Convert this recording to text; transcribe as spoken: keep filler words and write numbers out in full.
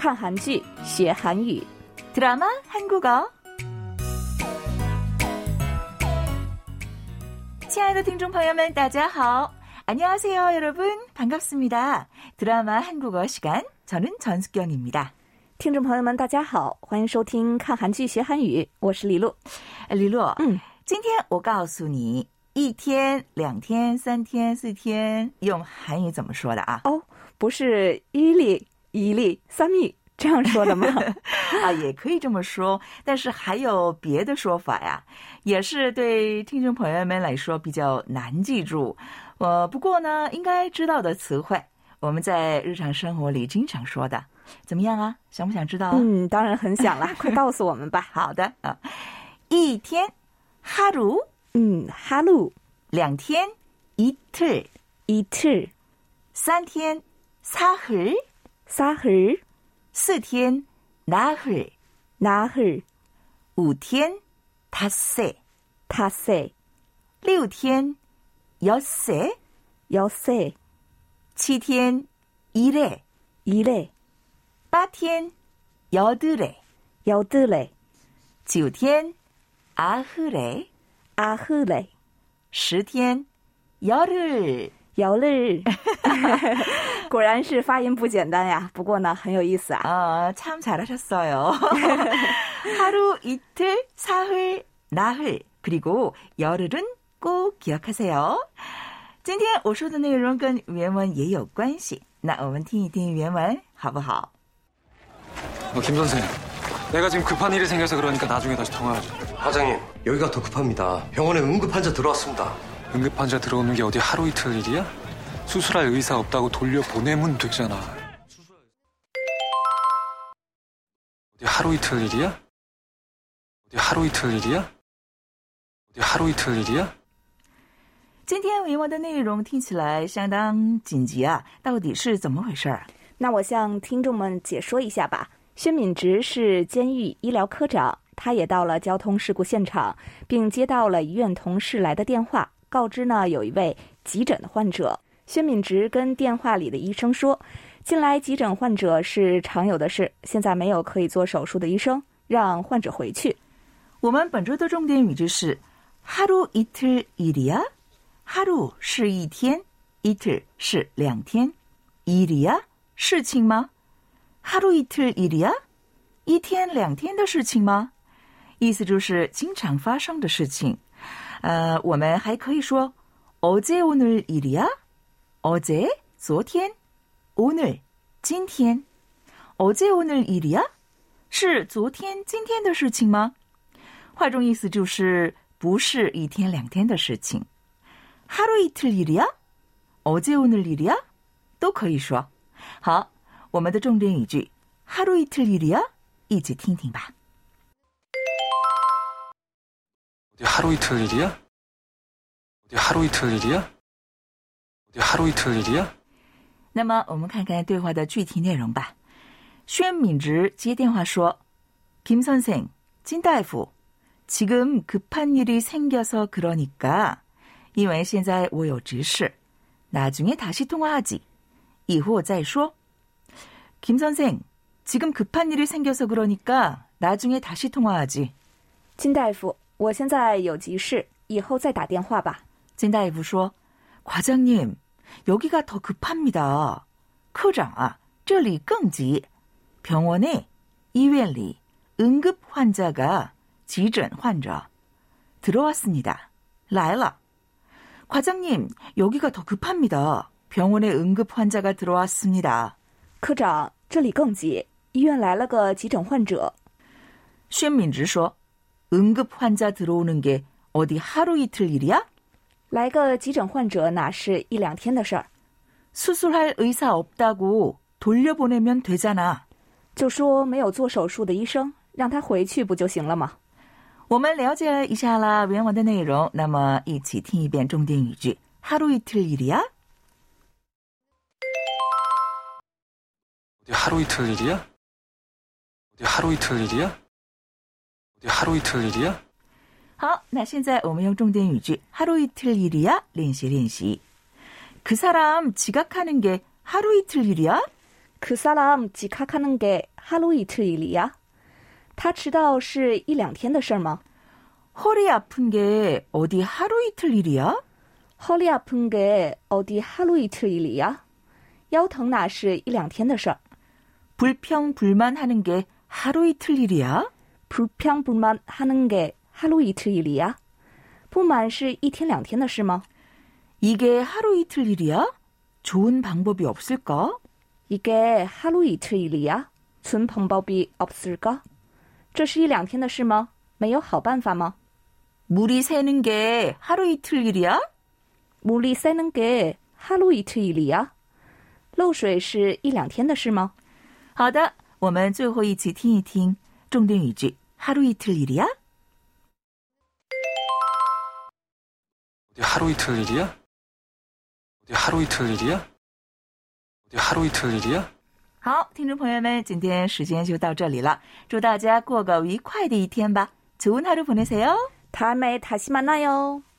看韩剧学韩语 드라마 한국어 亲爱的听众朋友们大家好 안녕하세요 여러분 반갑습니다. 드라마 한국어 시간 저는 전숙경입니다. 听众朋友们大家好欢迎收听看韩剧学韩语我是李璐李璐嗯今天我告诉你一天两天三天四天用韩语怎么说的啊哦不是一例一例三例这样说的吗啊也可以这么说但是还有别的说法呀也是对听众朋友们来说比较难记住呃不过呢应该知道的词汇我们在日常生活里经常说的怎么样啊想不想知道嗯当然很想了快告诉我们吧好的啊一天하루 嗯하루 两天이틀 이틀 三天사흘 사흘 四天나흘 나흘 五天닷새 닷새 六天엿새 엿새 七天일회 일회 八天여드레 여드레 九天아흐레 아흐레 十天열흘 열흘果然是发音不简单呀不过呢很有意思啊 아, 참 잘하셨어요. 하루, 이틀, 사흘, 나흘, 그리고 열흘은 꼭 기억하세요. 今天我说的内容跟原文也有关系那我们听一听原文好不好 어, 김 선생, 내가 지금 급한 일이 생겨서 그러니까 나중에 다시 통화하죠. 과장님, 여기가 더 급합니다. 병원에 응급환자 들어왔습니다. 응급환자 들어오는 게 어디 하루 이틀 일이야? 수술할 의사 없다고 돌려보내면 되잖아. 어디 하루 이틀 일이야? 어디 하루 이틀 일이야? 어디 하루 이틀 일이야? 今天原文的内容听起来相当紧急啊到底是怎么回事啊那我向听众们解说一下吧薛敏植是监狱医疗科长他也到了交通事故现场并接到了医院同事来的电话告知呢有一位急诊的患者薛敏植跟电话里的医生说近来急诊患者是常有的事现在没有可以做手术的医生让患者回去我们本周的重点语句是 하루 이틀 일이야 하루 是一天 이틀 是两天 일이야 事情吗 하루 이틀 일이야 一天两天的事情吗意思就是经常发生的事情呃我们还可以说 어제 오늘 일이야 어제 昨天 오늘 今天 어제 오늘 일이야 是昨天今天的事情吗换种意思就是不是一天两天的事情 하루 이틀 일이야 어제 오늘 일이야 都可以说好我们的重点语句 하루 이틀 일이야 一起听听吧 어디 하루 이틀 일이야? 어디 하루 이틀 일이야? 어디 하루 이틀 일이야? 那么我们看看对话的具体内容吧薛敏植接电话说 김 선생, 진大夫 지금 급한 일이 생겨서 그러니까 因为现在我有急事 나중에 다시 통화하지 以后再说 김 선생, 지금 급한 일이 생겨서 그러니까 나중에 다시 통화하지 金大夫我现在有急事以后再打电话吧 진大夫说 과장님, 여기가 더 급합니다 科长啊这里更急 병원에, 医院里 응급 환자가 急诊患者 들어왔습니다 来了 과장님, 여기가 더 급합니다. 병원에 응급 환자가 들어왔습니다. 科长这里更急医院来了个急诊患者薛敏植说 응급 환자 들어오는 게 어디 하루 이틀 일이야? 来个急诊患者哪是一两天的事儿 수술할 의사 없다고 돌려보내면 되잖아. 就说没有做手术的医生让他回去不就行了吗我们了解一下了原文的内容那么一起听一遍重点语句 하루 이틀 일이야? 어디 하루 이틀 일이야? 어디 하루 이틀 일이야? 어디 하루 이틀 일이야? 好那现在我们用重点语句 하루 이틀 일이야 练习练习 그 사람 지각하는 게 하루 이틀 일이야? 그 사람 지각하는 게 하루 이틀 일이야? 他迟到是一两天的事吗？ 허리 아픈 게 어디 하루 이틀 일이야? 허리 아픈 게 어디 하루 이틀 일이야? 腰疼哪是一两天的事儿？ 불평불만하는 게 하루 이틀 일이야? 불평불만하는 게 하루 이틀 일이야? 不满是一天两天的事吗？ 이게 하루 이틀 일이야? 좋은 방법이 없을까? 이게 하루 이틀 일이야? 좋은 방법이 없을까? 这是一两天的事吗？没有好办法吗？ 물이 새는 게 하루 이틀 일이야? 물이 새는 게 하루 이틀 일이야? 漏水是一两天的事吗？ 好的，我们最后一起听一听重点语句 하루 이틀 일이야? 어디 하루 이틀 일이야? 어디 하루 이틀 일이야? 어디 하루 이틀 일이야? 好，听众朋友们，今天时间就到这里了，祝大家过个愉快的一天吧。좋은 하루 보내세요. 다음에 다시 만나요.